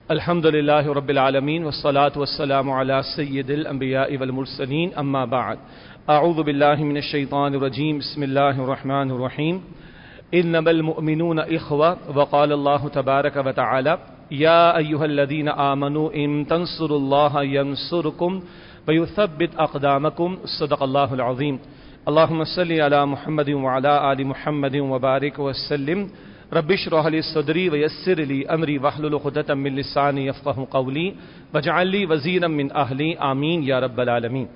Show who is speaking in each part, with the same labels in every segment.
Speaker 1: الحمد لله رب العالمين والصلاة والسلام على سيد الأنبياء والمرسلين أما بعد أعوذ بالله من الشيطان الرجيم بسم الله الرحمن الرحيم إنما المؤمنون إخوة وقال الله تبارك وتعالى يا أيها الذين آمنوا إن تنصروا الله ينصركم ويثبت أقدامكم صدق الله العظيم اللهم صل على محمد وعلى آل محمد وبارك وسلم رب اشرح لي صدري ويسر لي امري واحلل عقدة من لساني يفقهوا قولي واجعل لي وزيرا من اهلي آمین یا رب العالمین۔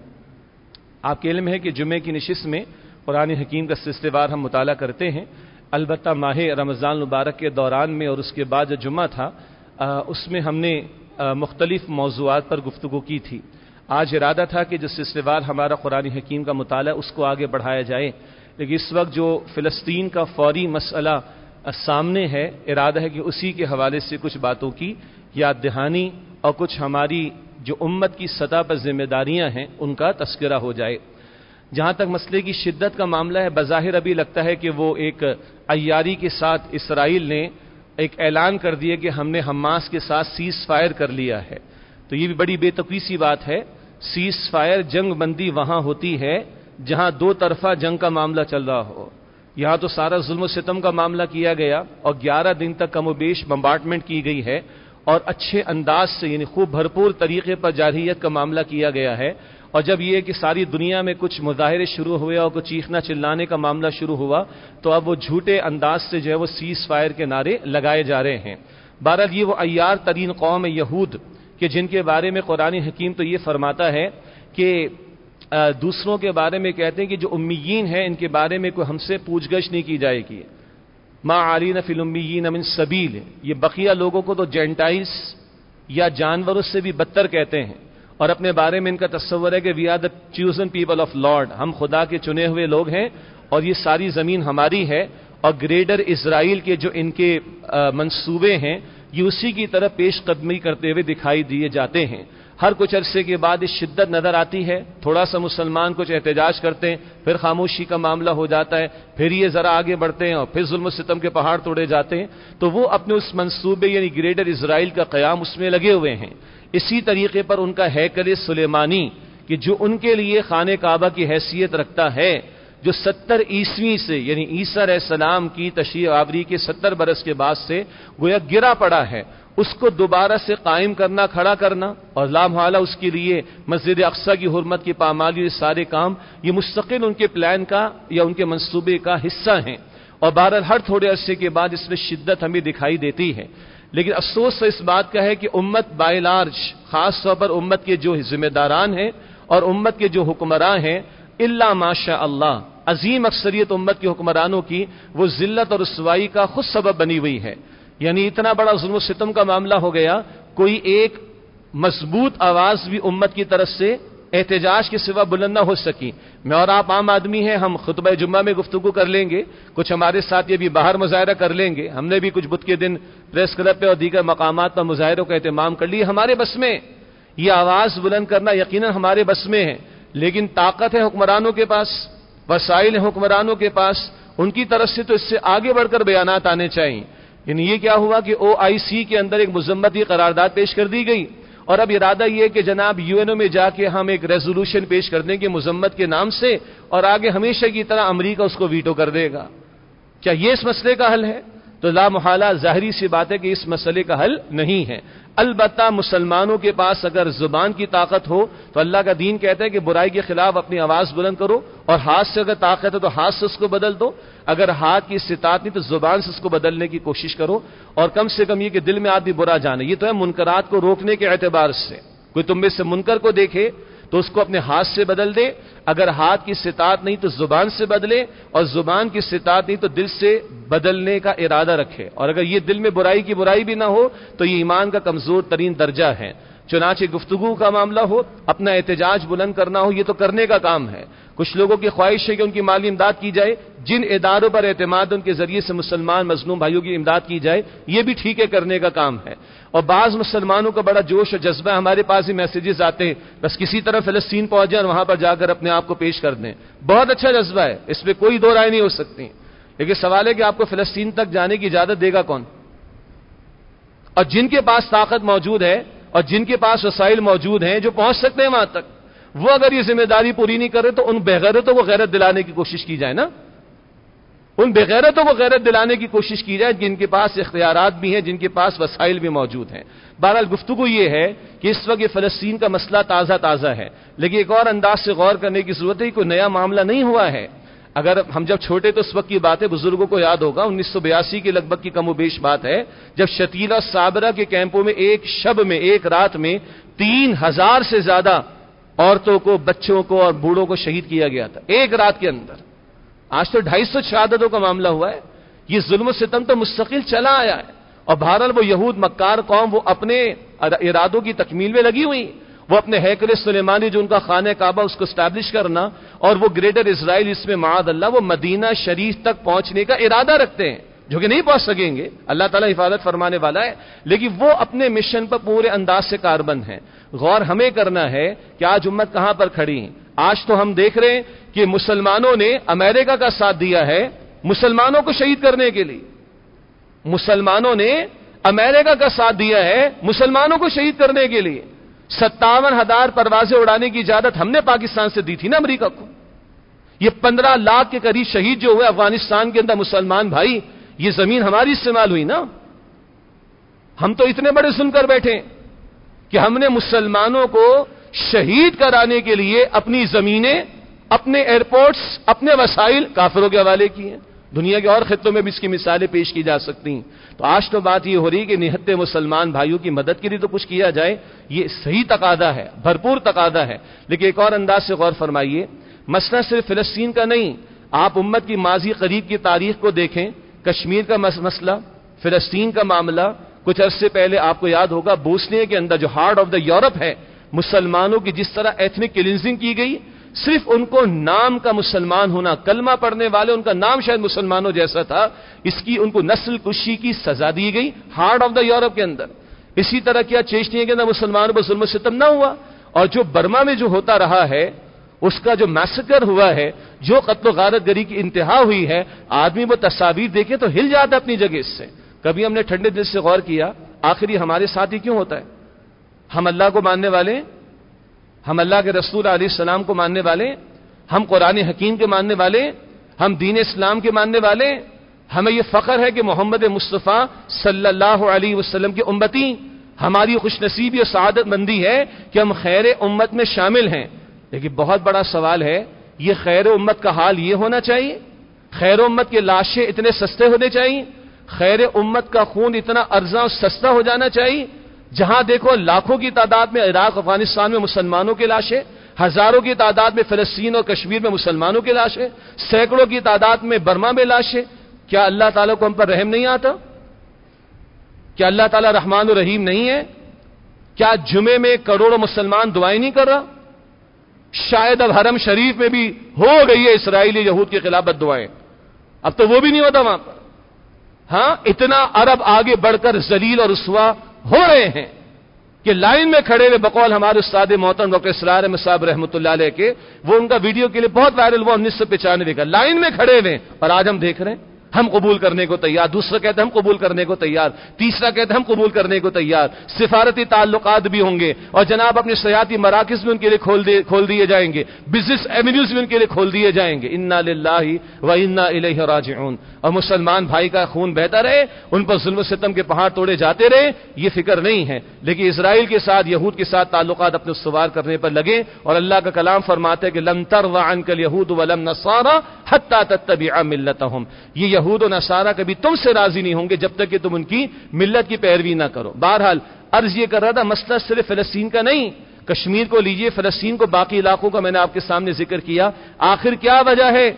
Speaker 1: آپ کے علم ہے کہ جمعے کی نشست میں قرآن حکیم کا سلسلہ وار ہم مطالعہ کرتے ہیں، البتہ ماہ رمضان المبارک کے دوران میں اور اس کے بعد جو جمعہ تھا اس میں ہم نے مختلف موضوعات پر گفتگو کی تھی۔ آج ارادہ تھا کہ جو سلسلہ وار ہمارا قرآن حکیم کا مطالعہ اس کو آگے بڑھایا جائے، لیکن اس وقت جو فلسطین کا فوری مسئلہ سامنے ہے، ارادہ ہے کہ اسی کے حوالے سے کچھ باتوں کی یاد دہانی اور کچھ ہماری جو امت کی سطح پر ذمہ داریاں ہیں ان کا تذکرہ ہو جائے۔ جہاں تک مسئلے کی شدت کا معاملہ ہے، بظاہر ابھی لگتا ہے کہ وہ ایک عیاری کے ساتھ اسرائیل نے ایک اعلان کر دیا کہ ہم نے حماس کے ساتھ سیز فائر کر لیا ہے، تو یہ بھی بڑی بے تقوی سی بات ہے۔ سیز فائر جنگ بندی وہاں ہوتی ہے جہاں دو طرفہ جنگ کا معاملہ چل رہا ہو، یہاں تو سارا ظلم و ستم کا معاملہ کیا گیا اور 11 دن تک کم و بیش بمبارڈمنٹ کی گئی ہے اور اچھے انداز سے یعنی خوب بھرپور طریقے پر جارحیت کا معاملہ کیا گیا ہے، اور جب یہ کہ ساری دنیا میں کچھ مظاہرے شروع ہوئے اور کچھ چیخنا چلانے کا معاملہ شروع ہوا تو اب وہ جھوٹے انداز سے جو ہے وہ سیز فائر کے نعرے لگائے جا رہے ہیں۔ بہرحال یہ وہ عیار ترین قوم یہود کہ جن کے بارے میں قرآن حکیم تو یہ فرماتا ہے کہ دوسروں کے بارے میں کہتے ہیں کہ جو امیین ہیں ان کے بارے میں کوئی ہم سے پوچھ گچھ نہیں کی جائے گی، ما علینا فی الامیین من سبیل، یہ بقیہ لوگوں کو تو جینٹائلز یا جانوروں سے بھی بدتر کہتے ہیں، اور اپنے بارے میں ان کا تصور ہے کہ we are the chosen people of lord, ہم خدا کے چنے ہوئے لوگ ہیں اور یہ ساری زمین ہماری ہے، اور گریٹر اسرائیل کے جو ان کے منصوبے ہیں یہ اسی کی طرف پیش قدمی کرتے ہوئے دکھائی دیے جاتے ہیں۔ ہر کچھ عرصے کے بعد اس شدت نظر آتی ہے، تھوڑا سا مسلمان کچھ احتجاج کرتے ہیں پھر خاموشی کا معاملہ ہو جاتا ہے، پھر یہ ذرا آگے بڑھتے ہیں اور پھر ظلم و ستم کے پہاڑ توڑے جاتے ہیں، تو وہ اپنے اس منصوبے یعنی گریٹر اسرائیل کا قیام اس میں لگے ہوئے ہیں۔ اسی طریقے پر ان کا ہیکل سلیمانی کہ جو ان کے لیے خانہ کعبہ کی حیثیت رکھتا ہے، جو 70 عیسوی سے یعنی عیسیٰ علیہ السلام کی تشریف آوری کے 70 برس کے بعد سے گویا گرا پڑا ہے، اس کو دوبارہ سے قائم کرنا، کھڑا کرنا، اور لا محالہ اس کے لیے مسجد اقصیٰ کی حرمت کی پامالی، یہ سارے کام یہ مستقل ان کے پلان کا یا ان کے منصوبے کا حصہ ہیں، اور بہرحال ہر تھوڑے عرصے کے بعد اس میں شدت ہمیں دکھائی دیتی ہے۔ لیکن افسوس اس بات کا ہے کہ امت بائی لارج، خاص طور پر امت کے جو ذمہ داران ہیں اور امت کے جو حکمراں ہیں، الا ماشاء اللہ عظیم اکثریت امت کے حکمرانوں کی وہ ذلت اور رسوائی کا خود سبب بنی ہوئی ہے۔ یعنی اتنا بڑا ظلم و ستم کا معاملہ ہو گیا، کوئی ایک مضبوط آواز بھی امت کی طرف سے احتجاج کے سوا بلند نہ ہو سکی۔ میں اور آپ عام آدمی ہیں، ہم خطبہ جمعہ میں گفتگو کر لیں گے، کچھ ہمارے ساتھ یہ بھی باہر مظاہرہ کر لیں گے، ہم نے بھی کچھ بدھ کے دن پریس کلب پہ اور دیگر مقامات پر مظاہروں کا اہتمام کر لیا، ہمارے بس میں یہ آواز بلند کرنا یقیناً ہمارے بس میں ہے، لیکن طاقت ہے حکمرانوں کے پاس، وسائل ہیں حکمرانوں کے پاس، ان کی طرف سے تو اس سے آگے بڑھ کر بیانات آنے چاہیے۔ یعنی یہ کیا ہوا کہ OIC کے اندر ایک مذمتی قرارداد پیش کر دی گئی، اور اب ارادہ یہ کہ جناب UN میں جا کے ہم ایک ریزولوشن پیش کر دیں گے مذمت کے نام سے، اور آگے ہمیشہ کی طرح امریکہ اس کو ویٹو کر دے گا۔ کیا یہ اس مسئلے کا حل ہے؟ تو لا محالہ ظاہری سی بات ہے کہ اس مسئلے کا حل نہیں ہے۔ البتہ مسلمانوں کے پاس اگر زبان کی طاقت ہو تو اللہ کا دین کہتا ہے کہ برائی کے خلاف اپنی آواز بلند کرو، اور ہاتھ سے اگر طاقت ہے تو ہاتھ سے اس کو بدل دو، اگر ہاتھ کی استطاعت نہیں تو زبان سے اس کو بدلنے کی کوشش کرو، اور کم سے کم یہ کہ دل میں آدمی برا جانے، یہ تو ہے منکرات کو روکنے کے اعتبار سے، کوئی تم میں سے منکر کو دیکھے تو اس کو اپنے ہاتھ سے بدل دے، اگر ہاتھ کی استطاعت نہیں تو زبان سے بدلے، اور زبان کی استطاعت نہیں تو دل سے بدلنے کا ارادہ رکھے، اور اگر یہ دل میں برائی کی برائی بھی نہ ہو تو یہ ایمان کا کمزور ترین درجہ ہے۔ چنانچہ گفتگو کا معاملہ ہو، اپنا احتجاج بلند کرنا ہو، یہ تو کرنے کا کام ہے۔ کچھ لوگوں کی خواہش ہے کہ ان کی مالی امداد کی جائے، جن اداروں پر اعتماد ان کے ذریعے سے مسلمان مظلوم بھائیوں کی امداد کی جائے، یہ بھی ٹھیک ہے، کرنے کا کام ہے۔ اور بعض مسلمانوں کا بڑا جوش اور جذبہ، ہمارے پاس ہی میسیجز آتے ہیں بس کسی طرح فلسطین پہنچ جائیں اور وہاں پر جا کر اپنے آپ کو پیش کر دیں، بہت اچھا جذبہ ہے، اس پہ کوئی دو رائے نہیں ہو سکتی، لیکن سوال ہے کہ آپ کو فلسطین تک جانے کی اجازت دے گا کون؟ اور جن کے پاس طاقت موجود ہے اور جن کے پاس وسائل موجود ہیں جو پہنچ سکتے ہیں وہاں تک، وہ اگر یہ ذمہ داری پوری نہیں کرے تو ان بےغیرتوں کو غیرت دلانے کی کوشش کی جائے نا، ان بےغیرتوں کو غیرت دلانے کی کوشش کی جائے جن کے پاس اختیارات بھی ہیں، جن کے پاس وسائل بھی موجود ہیں۔ بہرحال گفتگو یہ ہے کہ اس وقت یہ فلسطین کا مسئلہ تازہ ہے، لیکن ایک اور انداز سے غور کرنے کی ضرورت ہے، کوئی نیا معاملہ نہیں ہوا ہے۔ اگر ہم جب چھوٹے تو اس وقت کی بات ہے، بزرگوں کو یاد ہوگا 1982 کے لگ بھگ کی کم و بیش بات ہے، جب شتیلا صابرہ کے کیمپوں میں ایک شب میں، ایک رات میں 3000 سے زیادہ عورتوں کو، بچوں کو اور بوڑھوں کو شہید کیا گیا تھا ایک رات کے اندر۔ آج تو 250 شہادتوں کا معاملہ ہوا ہے۔ یہ ظلم و ستم تو مستقل چلا آیا ہے، اور بہرحال وہ یہود مکار قوم وہ اپنے ارادوں کی تکمیل میں لگی ہوئی، وہ اپنے ہیکل سلیمانی جو ان کا خانہ کعبہ اس کو اسٹیبلش کرنا، اور وہ گریٹر اسرائیل اس میں معاذ اللہ وہ مدینہ شریف تک پہنچنے کا ارادہ رکھتے ہیں، جو کہ نہیں پہنچ سکیں گے، اللہ تعالیٰ حفاظت فرمانے والا ہے، لیکن وہ اپنے مشن پر پورے انداز سے کاربند ہیں۔ غور ہمیں کرنا ہے کہ آج امت کہاں پر کھڑی ہے۔ آج تو ہم دیکھ رہے ہیں کہ مسلمانوں نے امریکہ کا ساتھ دیا ہے مسلمانوں کو شہید کرنے کے لیے، مسلمانوں نے امریکہ کا ساتھ دیا ہے مسلمانوں کو شہید کرنے کے لیے۔ 57,000 پروازیں اڑانے کی اجازت ہم نے پاکستان سے دی تھی نا امریکہ کو۔ یہ 15 لاکھ کے قریب شہید جو ہوئے افغانستان کے اندر مسلمان بھائی، یہ زمین ہماری استعمال ہوئی نا۔ ہم تو اتنے بڑے سن کر بیٹھے کہ ہم نے مسلمانوں کو شہید کرانے کے لیے اپنی زمینیں، اپنے ایئرپورٹس، اپنے وسائل کافروں کے حوالے کیے ہیں۔ دنیا کے اور خطوں میں بھی اس کی مثالیں پیش کی جا سکتی ہیں۔ تو آج تو بات یہ ہو رہی ہے کہ نہتے مسلمان بھائیوں کی مدد کے لیے تو کچھ کیا جائے، یہ صحیح تقاضا ہے، بھرپور تقاضا ہے، لیکن ایک اور انداز سے غور فرمائیے، مسئلہ صرف فلسطین کا نہیں، آپ امت کی ماضی قریب کی تاریخ کو دیکھیں، کشمیر کا مسئلہ، فلسطین کا معاملہ، کچھ عرصے پہلے آپ کو یاد ہوگا بوسنیا کے اندر جو ہارٹ آف دا یورپ ہے، مسلمانوں کی جس طرح ایتھنک کلینزنگ کی گئی، صرف ان کو نام کا مسلمان ہونا، کلمہ پڑھنے والے ان کا نام شاید مسلمانوں جیسا تھا، اس کی ان کو نسل کشی کی سزا دی گئی ہارٹ آف دا یورپ کے اندر۔ اسی طرح کیا چیچنیا کے اندر مسلمانوں پر ظلم و ستم نہ ہوا؟ اور جو برما میں جو ہوتا رہا ہے، اس کا جو میسکر ہوا ہے، جو قتل و غارت گری کی انتہا ہوئی ہے، آدمی وہ تصاویر دیکھے تو ہل جاتا اپنی جگہ سے۔ کبھی ہم نے ٹھنڈے دل سے غور کیا آخر یہ ہمارے ساتھ ہی کیوں ہوتا ہے؟ ہم اللہ کو ماننے والے، ہم اللہ کے رسول علیہ السلام کو ماننے والے، ہم قرآن حکیم کے ماننے والے، ہم دین اسلام کے ماننے والے، ہمیں یہ فخر ہے کہ محمد مصطفیٰ صلی اللہ علیہ وسلم کے امتی، ہماری خوش نصیبی اور سعادت مندی ہے کہ ہم خیر امت میں شامل ہیں۔ لیکن بہت بڑا سوال ہے، یہ خیر امت کا حال یہ ہونا چاہیے؟ خیر امت کے لاشیں اتنے سستے ہونے چاہیے؟ خیر امت کا خون اتنا ارزاں اور سستا ہو جانا چاہیے؟ جہاں دیکھو لاکھوں کی تعداد میں عراق افغانستان میں مسلمانوں کی لاشیں، ہزاروں کی تعداد میں فلسطین اور کشمیر میں مسلمانوں کی لاشیں، سینکڑوں کی تعداد میں برما میں لاشیں، کیا اللہ تعالیٰ کو ہم پر رحم نہیں آتا؟ کیا اللہ تعالیٰ رحمان و رحیم نہیں ہے؟ کیا جمعے میں کروڑوں مسلمان دعائیں نہیں کر رہا؟ شاید اب حرم شریف میں بھی ہو گئی ہے اسرائیلی یہود کے خلاف بد دعائیں، اب تو وہ بھی نہیں ہوتا وہاں پر۔ ہاں، اتنا عرب آگے بڑھ کر ذلیل اور رسوا ہو رہے ہیں کہ لائن میں کھڑے ہوئے، بقول ہمارے استاد محترم ڈاکٹر اسرار احمد صاحب رحمۃ اللہ علیہ کے، وہ ان کا ویڈیو کے لیے بہت وائرل ہوا 1995 کا، لائن میں کھڑے ہوئے، اور آج ہم دیکھ رہے ہیں ہم قبول کرنے کو تیار، دوسرا کہتے ہیں ہم قبول کرنے کو تیار، تیسرا کہتے ہیں ہم قبول کرنے کو تیار، سفارتی تعلقات بھی ہوں گے، اور جناب اپنے سیاحتی مراکز بھی ان کے لیے کھول دیے جائیں گے، بزنس ایونیوز بھی ان کے لیے کھول دیے جائیں گے۔ انا للہ و انا الیہ راجعون۔ اور مسلمان بھائی کا خون بہتا رہے، ان پر ظلم و ستم کے پہاڑ توڑے جاتے رہے، یہ فکر نہیں ہے، لیکن اسرائیل کے ساتھ، یہود کے ساتھ تعلقات اپنے استوار کرنے پر لگے، اور اللہ کا کلام فرماتا ہے کہ لن ترضى عنك اليهود ولا النصارى حتى تتبع ملتهم، یہ یہود و نصارہ کبھی تم سے راضی نہیں ہوں گے جب تک کہ تم ان کی ملت کی پیروی نہ کرو۔ بہرحال عرض یہ کر رہا تھا، مسئلہ صرف فلسطین کا نہیں، کشمیر کو لیجئے، فلسطین کو، باقی علاقوں کا میں نے آپ کے سامنے ذکر کیا۔ آخر کیا وجہ ہے؟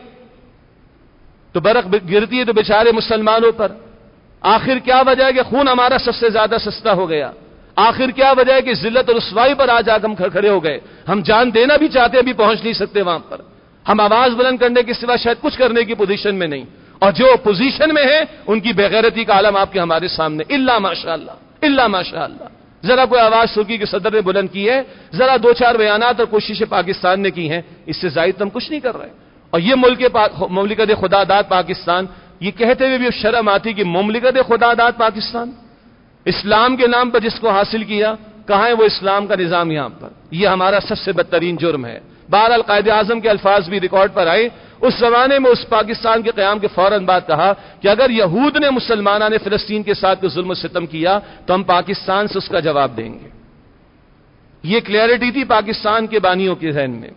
Speaker 1: تو برق گرتی ہے تو بیچارے مسلمانوں پر۔ آخر کیا وجہ ہے کہ خون ہمارا سب سے زیادہ سستا ہو گیا؟ آخر کیا وجہ ہے کہ ذلت اور رسوائی پر آج ہم کھڑے ہو گئے؟ ہم جان دینا بھی چاہتے ہیں، ابھی پہنچ نہیں سکتے وہاں پر، ہم آواز بلند کرنے کے سوا شاید کچھ کرنے کی پوزیشن میں نہیں، اور جو پوزیشن میں ہے ان کی بےغیرتی کا عالم آپ کے ہمارے سامنے، الا ماشاءاللہ، الا ماشاءاللہ۔ ذرا کوئی آواز ترکی کے صدر نے بلند کی ہے، ذرا دو چار بیانات اور کوششیں پاکستان نے کی ہیں، اس سے زائد تو ہم کچھ نہیں کر رہے۔ اور یہ مملکت خدا داد پاکستان، یہ کہتے ہوئے بھی شرم آتی کہ مملکت خدا داد پاکستان، اسلام کے نام پر جس کو حاصل کیا، کہاں ہے وہ اسلام کا نظام یہاں پر؟ یہ ہمارا سب سے بدترین جرم ہے۔ بہرحال قائد اعظم کے الفاظ بھی ریکارڈ پر آئے، اس زمانے میں اس پاکستان کے قیام کے فوراً بعد کہا کہ اگر یہود نے مسلمانوں نے فلسطین کے ساتھ کوئی ظلم و ستم کیا تو ہم پاکستان سے اس کا جواب دیں گے۔ یہ کلیئرٹی تھی پاکستان کے بانیوں کے ذہن میں۔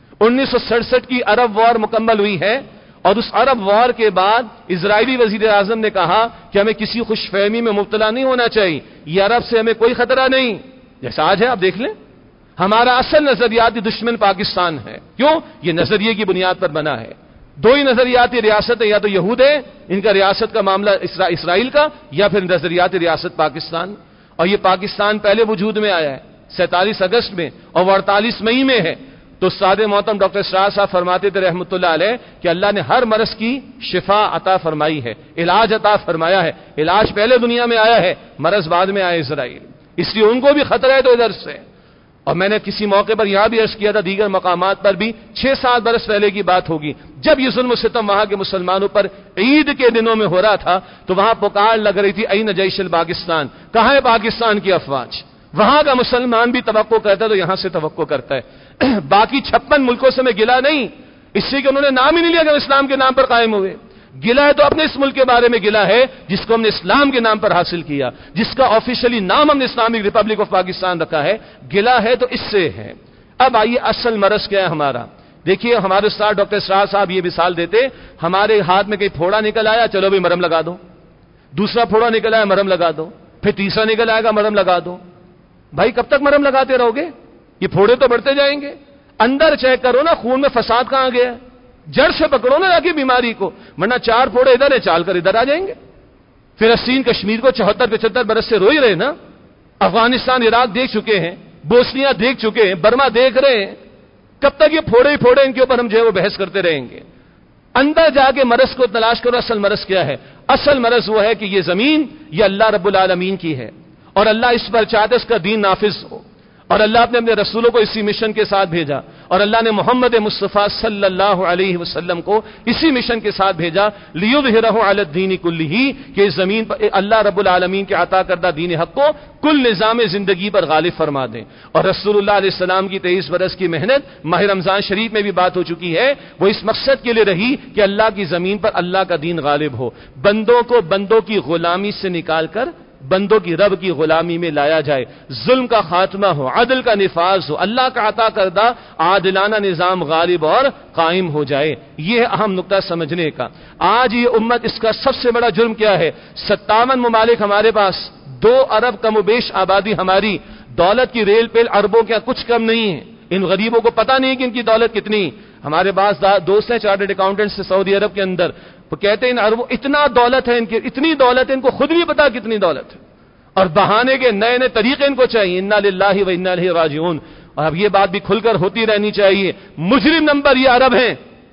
Speaker 1: 1967 کی عرب وار مکمل ہوئی ہے، اور اس عرب وار کے بعد اسرائیلی وزیر اعظم نے کہا کہ ہمیں کسی خوش فہمی میں مبتلا نہیں ہونا چاہیے، یہ عرب سے ہمیں کوئی خطرہ نہیں۔ جیسا آج ہے آپ دیکھ لیں، ہمارا اصل نظریاتی دشمن پاکستان ہے۔ کیوں؟ یہ نظریے کی بنیاد پر بنا ہے۔ دو ہی نظریاتی ریاست ہے، یا تو یہود ہے، ان کا ریاست کا معاملہ اسرائیل کا، یا پھر نظریاتی ریاست پاکستان۔ اور یہ پاکستان پہلے وجود میں آیا ہے 47 اگست میں، اور وہ 48 مئی میں ہے۔ تو استاد محترم ڈاکٹر اسرار صاحب فرماتے تھے رحمۃ اللہ علیہ کہ اللہ نے ہر مرض کی شفا عطا فرمائی ہے، علاج عطا فرمایا ہے۔ علاج پہلے دنیا میں آیا ہے، مرض بعد میں آیا اسرائیل، اس لیے ان کو بھی خطرہ ہے تو ادھر سے۔ اور میں نے کسی موقع پر یہاں بھی عرض کیا تھا، دیگر مقامات پر بھی، 6-7 برس پہلے کی بات ہوگی، جب یہ ظلم و ستم وہاں کے مسلمانوں پر عید کے دنوں میں ہو رہا تھا تو وہاں پکار لگ رہی تھی این جیش الپاکستان، کہاں ہے پاکستان کی افواج؟ وہاں کا مسلمان بھی توقع کرتا ہے تو یہاں سے توقع کرتا ہے۔ باقی 56 ملکوں سے میں گلا نہیں، اس سے کہ انہوں نے نام ہی نہیں لیا کہ ہم اسلام کے نام پر قائم ہوئے۔ گلا ہے تو اپنے اس ملک کے بارے میں گلا ہے جس کو ہم نے اسلام کے نام پر حاصل کیا، جس کا آفیشلی نام ہم نے اسلامک ریپبلک آف پاکستان رکھا ہے۔ گلا ہے تو اس سے ہے۔ اب آئیے اصل مرض کیا ہے ہمارا۔ دیکھیے ہمارے استاد ڈاکٹر اسرار صاحب یہ مثال دیتے، ہمارے ہاتھ میں کہیں پھوڑا نکل آیا، چلو بھی مرم لگا دو، دوسرا پھوڑا نکل آیا مرم لگا دو، پھر تیسرا نکل آئے گا مرم لگا دو۔ بھائی کب تک مرم لگاتے رہو گے؟ یہ پھوڑے تو بڑھتے جائیں گے۔ اندر چیک کرو نا، خون میں فساد کہاں گیا ہے، جڑ سے پکڑو نا جا کے بیماری کو، ورنہ 4 پھوڑے ادھر ہے، چال کر ادھر آ جائیں گے۔ فلسطین کشمیر کو 74-75 برس سے رو ہی رہے نا، افغانستان عراق دیکھ چکے ہیں، بوسنیا دیکھ چکے ہیں، برما دیکھ رہے ہیں۔ کب تک یہ پھوڑے ہی پھوڑے ان کے اوپر ہم جو ہے وہ بحث کرتے رہیں گے؟ اندر جا کے مرض کو تلاش کرو، اصل مرض کیا ہے؟ اصل مرض وہ ہے کہ یہ زمین یہ اللہ رب العالمین کی ہے، اور اللہ اس پر چاہتے اس کا دین نافذ ہو، اور اللہ نے اپنے رسولوں کو اسی مشن کے ساتھ بھیجا، اور اللہ نے محمد مصطفیٰ صلی اللہ علیہ وسلم کو اسی مشن کے ساتھ بھیجا، لیظہرہ علی الدین کلہ، کہ اس زمین پر اللہ رب العالمین کے عطا کردہ دین حق کو کل نظام زندگی پر غالب فرما دیں۔ اور رسول اللہ علیہ السلام کی 23 برس کی محنت ماہ رمضان شریف میں بھی بات ہو چکی ہے، وہ اس مقصد کے لیے رہی کہ اللہ کی زمین پر اللہ کا دین غالب ہو، بندوں کو بندوں کی غلامی سے نکال کر بندوں کی رب کی غلامی میں لایا جائے، ظلم کا خاتمہ ہو، عدل کا نفاذ ہو، اللہ کا عطا کردہ عادلانہ نظام غالب اور قائم ہو جائے۔ یہ اہم نقطہ سمجھنے کا۔ آج یہ امت، اس کا سب سے بڑا جرم کیا ہے؟ 57 ممالک ہمارے پاس، 2 ارب کم و بیش آبادی ہماری، دولت کی ریل پیل اربوں کا کچھ کم نہیں ہے۔ ان غریبوں کو پتہ نہیں کہ ان کی دولت کتنی۔ ہمارے پاس دوست ہیں چارٹرڈ اکاؤنٹنٹس سعودی عرب کے اندر، وہ کہتے ہیں ان عربوں اتنا دولت ہے، ان کی اتنی دولت ہے، ان کو خود نہیں پتا کتنی دولت ہے، اور بہانے کے نئے نئے طریقے ان کو چاہیے۔ انا للہ و انا الیہ راجعون۔ اور اب یہ بات بھی کھل کر ہوتی رہنی چاہیے، مجرم نمبر یہ عرب ہیں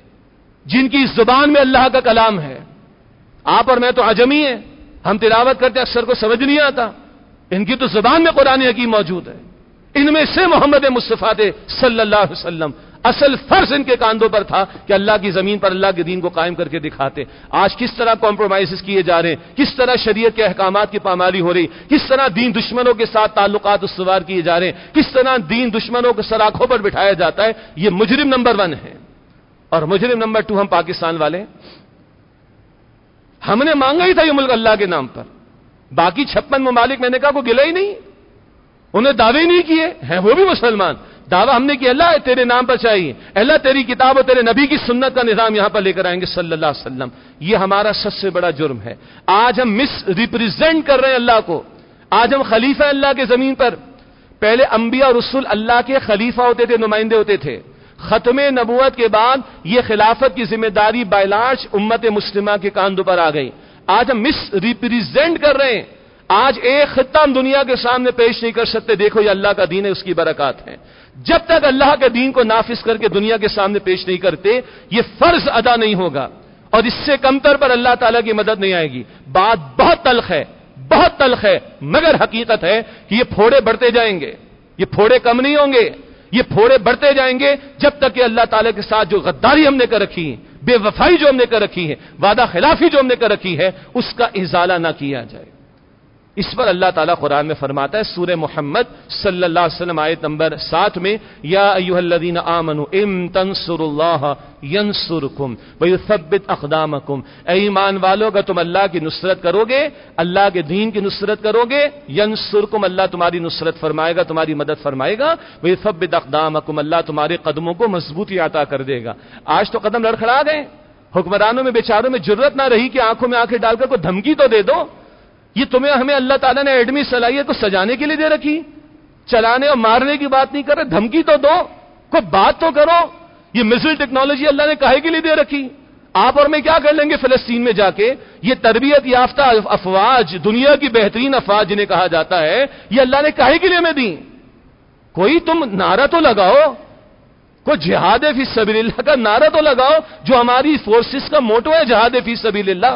Speaker 1: جن کی زبان میں اللہ کا کلام ہے۔ آپ اور میں تو عجمی ہیں، ہم تلاوت کرتے اکثر کو سمجھ نہیں آتا، ان کی تو زبان میں قرآن حکیم موجود ہے۔ ان میں سے محمد مصطفیٰ صلی اللہ علیہ وسلم، اصل فرض ان کے کاندھوں پر تھا کہ اللہ کی زمین پر اللہ کے دین کو قائم کر کے دکھاتے۔ آج کس طرح کمپرومائزز کیے جا رہے ہیں، کس طرح شریعت کے احکامات کی پامالی ہو رہی، کس طرح دین دشمنوں کے ساتھ تعلقات استوار کیے جا رہے ہیں، کس طرح دین دشمنوں کو سراخوں پر بٹھایا جاتا ہے۔ یہ مجرم نمبر 1 ہے۔ اور مجرم نمبر 2 ہم پاکستان والے، ہم نے مانگا ہی تھا یہ ملک اللہ کے نام پر۔ باقی 56 ممالک میں نے کہا کو گلا ہی نہیں، انہیں دعوے نہیں کیے ہیں، وہ بھی مسلمان، دعویٰ ہم نے کیا اللہ تیرے نام پر چاہیے، اللہ تیری کتاب اور تیرے نبی کی سنت کا نظام یہاں پر لے کر آئیں گے صلی اللہ علیہ وسلم۔ یہ ہمارا سب سے بڑا جرم ہے۔ آج ہم مس ریپریزینٹ کر رہے ہیں اللہ کو، آج ہم خلیفہ اللہ کے زمین پر۔ پہلے انبیاء اور رسول اللہ کے خلیفہ ہوتے تھے، نمائندے ہوتے تھے۔ ختم نبوت کے بعد یہ خلافت کی ذمہ داری بائی لارج امت مسلمہ کے کاندھوں پر آ گئی۔ آج ہم مس ریپریزینٹ کر رہے ہیں۔ آج ایک خطہ ہم دنیا کے سامنے پیش نہیں کر سکتے، دیکھو یہ اللہ کا دین ہے، اس کی برکات ہے۔ جب تک اللہ کے دین کو نافذ کر کے دنیا کے سامنے پیش نہیں کرتے، یہ فرض ادا نہیں ہوگا، اور اس سے کمتر پر اللہ تعالیٰ کی مدد نہیں آئے گی۔ بات بہت تلخ ہے، بہت تلخ ہے، مگر حقیقت ہے کہ یہ پھوڑے بڑھتے جائیں گے، یہ پھوڑے کم نہیں ہوں گے، یہ پھوڑے بڑھتے جائیں گے جب تک کہ اللہ تعالیٰ کے ساتھ جو غداری ہم نے کر رکھی ہے، بے وفائی جو ہم نے کر رکھی ہے، وعدہ خلافی جو ہم نے کر رکھی ہے، اس کا ازالہ نہ کیا جائے۔ اس پر اللہ تعالیٰ قرآن میں فرماتا ہے سورہ محمد صلی اللہ علیہ وسلم آیت نمبر 7 میں، یا ایھا الذین آمنوا ان تنصروا اللہ ینصرکم ویثبت اقدامکم، اے ایمان والو اگر تم اللہ کی نصرت کرو گے، اللہ کے دین کی نصرت کرو گے، ینصرکم اللہ تمہاری نصرت فرمائے گا، تمہاری مدد فرمائے گا، ویثبت اقدامکم اللہ تمہارے قدموں کو مضبوطی عطا کر دے گا۔ آج تو قدم لڑکھڑا گئے، حکمرانوں میں بیچاروں میں جرت نہ رہی کہ آنکھوں میں آنکھیں ڈال کر کوئی دھمکی تو دے دو۔ یہ تمہیں ہمیں اللہ تعالیٰ نے ایڈمی صلاحیت کو سجانے کے لیے دے رکھی، چلانے اور مارنے کی بات نہیں کر رہے، دھمکی تو دو، کوئی بات تو کرو۔ یہ میزائل ٹیکنالوجی اللہ نے کاہے کے لیے دے رکھی؟ آپ اور میں کیا کر لیں گے فلسطین میں جا کے؟ یہ تربیت یافتہ افواج، دنیا کی بہترین افواج جنہیں کہا جاتا ہے، یہ اللہ نے کاہے کے لیے ہمیں دی؟ کوئی تم نعرہ تو لگاؤ، کوئی جہاد فی سبیل اللہ کا نعرہ تو لگاؤ، جو ہماری فورسز کا موٹو ہے جہاد فی سبیل اللہ۔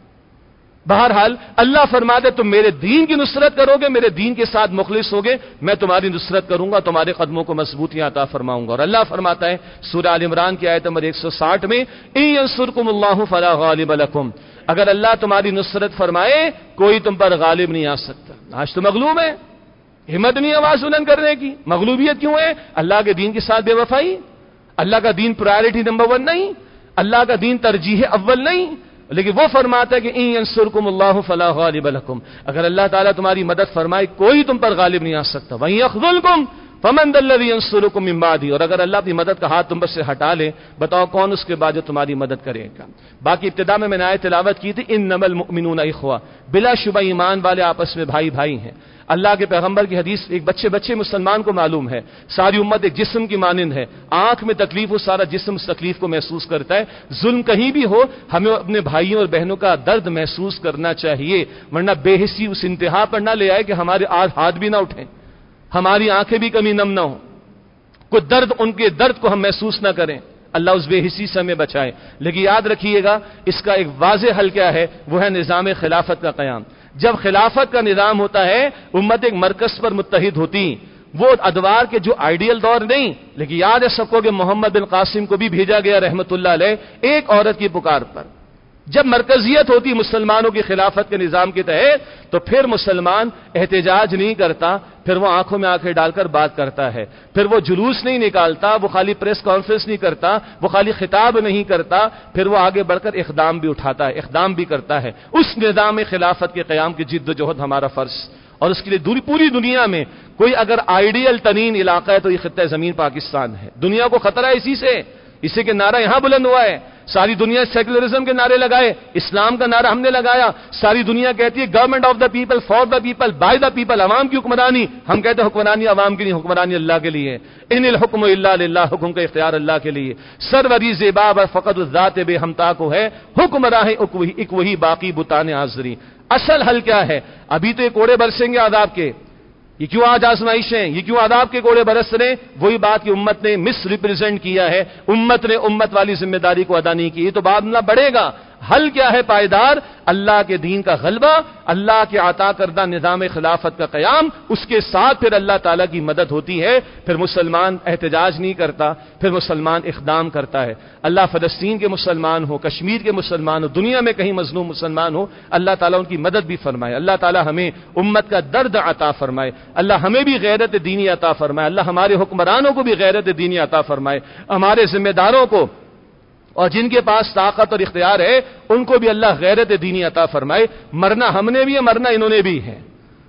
Speaker 1: بہرحال اللہ فرماتے تم میرے دین کی نصرت کرو گے، میرے دین کے ساتھ مخلص ہوگے، میں تمہاری نصرت کروں گا، تمہارے قدموں کو مضبوطی عطا فرماؤں گا۔ اور اللہ فرماتا ہے سورہ آل عمران کی آیت نمبر 160 میں، ان ینصرکم اللہ فلا غالب لکم، اگر اللہ تمہاری نصرت فرمائے کوئی تم پر غالب نہیں آ سکتا۔ آج تو مغلوب ہے، ہمت نہیں آواز بلند کرنے کی۔ مغلوبیت کیوں ہے؟ اللہ کے دین کے ساتھ بے وفائی، اللہ کا دین پرائرٹی نمبر 1 نہیں، اللہ کا دین ترجیح اول نہیں۔ لیکن وہ فرماتا ہے کہ ان ینصرکم اللہ فلا غالب لکم، اگر اللہ تعالیٰ تمہاری مدد فرمائے کوئی تم پر غالب نہیں آ سکتا۔ وَإِن يَخْذُلْكُمْ فَمَنْ ذَا الَّذِي يَنصُرُكُم مِّن بَعْدِهِ، اور اگر اللہ اپنی مدد کا ہاتھ تم پر سے ہٹا لے، بتاؤ کون اس کے بعد جو تمہاری مدد کرے گا؟ باقی ابتدا میں نے آیت تلاوت کی تھی، انما المؤمنون اخوہ، بلا شبہ ایمان والے آپس میں بھائی بھائی ہیں۔ اللہ کے پیغمبر کی حدیث، ایک بچے مسلمان کو معلوم ہے ساری امت ایک جسم کی مانند ہے، آنکھ میں تکلیف ہو سارا جسم اس تکلیف کو محسوس کرتا ہے، ظلم کہیں بھی ہو ہمیں اپنے بھائیوں اور بہنوں کا درد محسوس کرنا چاہیے، ورنہ بے حسی اس انتہا پر نہ لے آئے کہ ہمارے ہاتھ بھی نہ اٹھیں، ہماری آنکھیں بھی کمی نم نہ ہو، کوئی درد ان کے درد کو ہم محسوس نہ کریں۔ اللہ اس بے حسی سے ہمیں بچائے۔ لیکن یاد رکھیے گا اس کا ایک واضح حل کیا ہے، وہ ہے نظام خلافت کا قیام۔ جب خلافت کا نظام ہوتا ہے، امت ایک مرکز پر متحد ہوتی، وہ ادوار کے جو آئیڈیل دور نہیں، لیکن یاد ہے سب کو کہ محمد بن قاسم کو بھی بھیجا گیا رحمت اللہ علیہ ایک عورت کی پکار پر۔ جب مرکزیت ہوتی مسلمانوں کی خلافت کے نظام کے تحت، تو پھر مسلمان احتجاج نہیں کرتا، پھر وہ آنکھوں میں آنکھیں ڈال کر بات کرتا ہے، پھر وہ جلوس نہیں نکالتا، وہ خالی پریس کانفرنس نہیں کرتا، وہ خالی خطاب نہیں کرتا، پھر وہ آگے بڑھ کر اقدام بھی اٹھاتا ہے، اقدام بھی کرتا ہے۔ اس نظام خلافت کے قیام کی جد و جہد ہمارا فرض، اور اس کے لیے پوری دنیا میں کوئی اگر آئیڈیل ترین علاقہ ہے تو یہ خطہ زمین پاکستان ہے۔ دنیا کو خطرہ ہے اسی کے نعرہ یہاں بلند ہوا ہے۔ ساری دنیا سیکولرزم کے نعرے لگائے، اسلام کا نعرہ ہم نے لگایا۔ ساری دنیا کہتی ہے government of the people, for the people, by the people, عوام کی حکمرانی۔ ہم کہتے ہیں حکمرانی عوام کی نہیں، حکمرانی اللہ کے لیے۔ ان الحکم الا للہ، حکم کا اختیار اللہ کے لیے۔ سروری زیبا و فقط الذات بے ہمتا کو ہے، حکم راہ ایک وہی باقی بتان حاضری۔ اصل حل کیا ہے؟ ابھی تو یہ کوڑے برسیں گے عذاب کے، یہ کیوں آج آزمائشیں، یہ کیوں عذاب کے کوڑے برس رہے؟ وہی بات کہ امت نے مس ریپرزینٹ کیا ہے، امت نے امت والی ذمہ داری کو ادا نہیں کی، یہ تو بعد میں بڑھے گا۔ حل کیا ہے پائیدار؟ اللہ کے دین کا غلبہ، اللہ کے عطا کردہ نظام خلافت کا قیام، اس کے ساتھ پھر اللہ تعالیٰ کی مدد ہوتی ہے، پھر مسلمان احتجاج نہیں کرتا، پھر مسلمان اقدام کرتا ہے۔ اللہ فلسطین کے مسلمان ہو، کشمیر کے مسلمان ہو، دنیا میں کہیں مظلوم مسلمان ہو، اللہ تعالیٰ ان کی مدد بھی فرمائے، اللہ تعالیٰ ہمیں امت کا درد عطا فرمائے، اللہ ہمیں بھی غیرت دینی عطا فرمائے، اللہ ہمارے حکمرانوں کو بھی غیرت دینی عطا فرمائے، ہمارے ذمہ داروں کو اور جن کے پاس طاقت اور اختیار ہے ان کو بھی اللہ غیرت دینی عطا فرمائے۔ مرنا ہم نے بھی ہے، مرنا انہوں نے بھی ہے،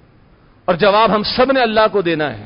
Speaker 1: اور جواب ہم سب نے اللہ کو دینا ہے۔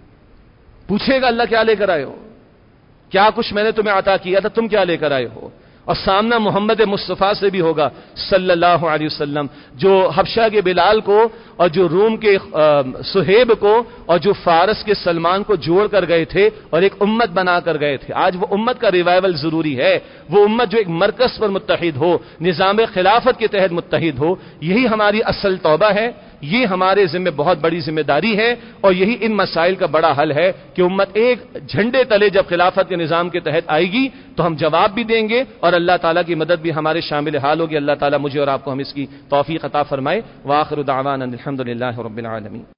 Speaker 1: پوچھے گا اللہ کیا لے کر آئے ہو، کیا کچھ میں نے تمہیں عطا کیا تھا، تم کیا لے کر آئے ہو؟ اور سامنا محمد مصطفیٰ سے بھی ہوگا صلی اللہ علیہ وسلم، جو حبشہ کے بلال کو اور جو روم کے سہیب کو اور جو فارس کے سلمان کو جوڑ کر گئے تھے اور ایک امت بنا کر گئے تھے۔ آج وہ امت کا ریوائول ضروری ہے، وہ امت جو ایک مرکز پر متحد ہو، نظام خلافت کے تحت متحد ہو۔ یہی ہماری اصل توبہ ہے، یہ ہمارے ذمہ بہت بڑی ذمہ داری ہے، اور یہی ان مسائل کا بڑا حل ہے کہ امت ایک جھنڈے تلے جب خلافت کے نظام کے تحت آئے گی تو ہم جواب بھی دیں گے، اور اللہ تعالیٰ کی مدد بھی ہمارے شامل حال ہوگی۔ اللہ تعالیٰ مجھے اور آپ کو ہم اس کی توفیق عطا فرمائے۔ وآخر دعوانا الحمد للہ رب العالمین۔